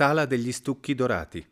Sala degli Stucchi Dorati.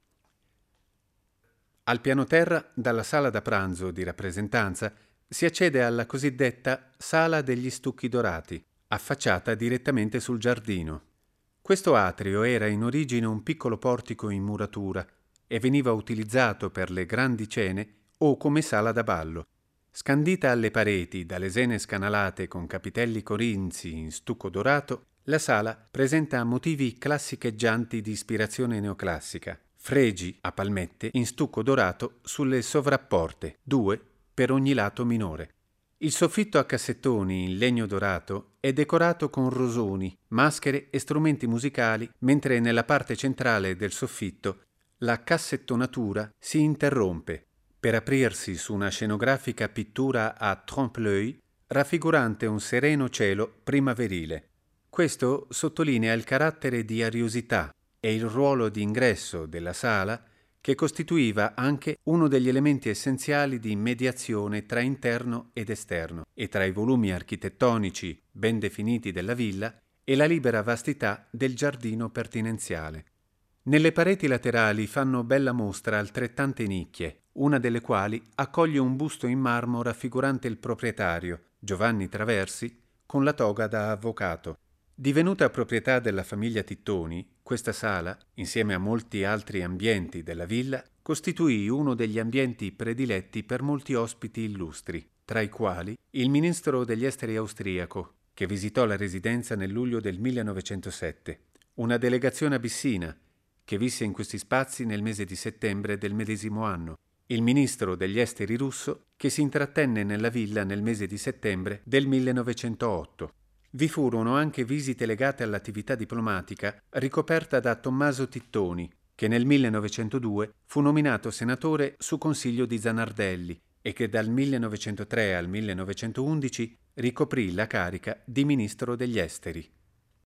Al piano terra, dalla sala da pranzo di rappresentanza, si accede alla cosiddetta Sala degli Stucchi Dorati, affacciata direttamente sul giardino. Questo atrio era in origine un piccolo portico in muratura e veniva utilizzato per le grandi cene o come sala da ballo. Scandita alle pareti da lesene scanalate con capitelli corinzi in stucco dorato, la sala presenta motivi classicheggianti di ispirazione neoclassica, fregi a palmette in stucco dorato sulle sovrapporte, 2 per ogni lato minore. Il soffitto a cassettoni in legno dorato è decorato con rosoni, maschere e strumenti musicali, mentre nella parte centrale del soffitto la cassettonatura si interrompe per aprirsi su una scenografica pittura a trompe-l'œil raffigurante un sereno cielo primaverile. Questo sottolinea il carattere di ariosità e il ruolo di ingresso della sala, che costituiva anche uno degli elementi essenziali di mediazione tra interno ed esterno e tra i volumi architettonici ben definiti della villa e la libera vastità del giardino pertinenziale. Nelle pareti laterali fanno bella mostra altrettante nicchie, una delle quali accoglie un busto in marmo raffigurante il proprietario, Giovanni Traversi, con la toga da avvocato. Divenuta proprietà della famiglia Tittoni, questa sala, insieme a molti altri ambienti della villa, costituì uno degli ambienti prediletti per molti ospiti illustri, tra i quali il ministro degli esteri austriaco, che visitò la residenza nel luglio del 1907, una delegazione abissina, che visse in questi spazi nel mese di settembre del medesimo anno, il ministro degli esteri russo, che si intrattenne nella villa nel mese di settembre del 1908. Vi furono anche visite legate all'attività diplomatica ricoperta da Tommaso Tittoni, che nel 1902 fu nominato senatore su consiglio di Zanardelli e che dal 1903 al 1911 ricoprì la carica di ministro degli esteri.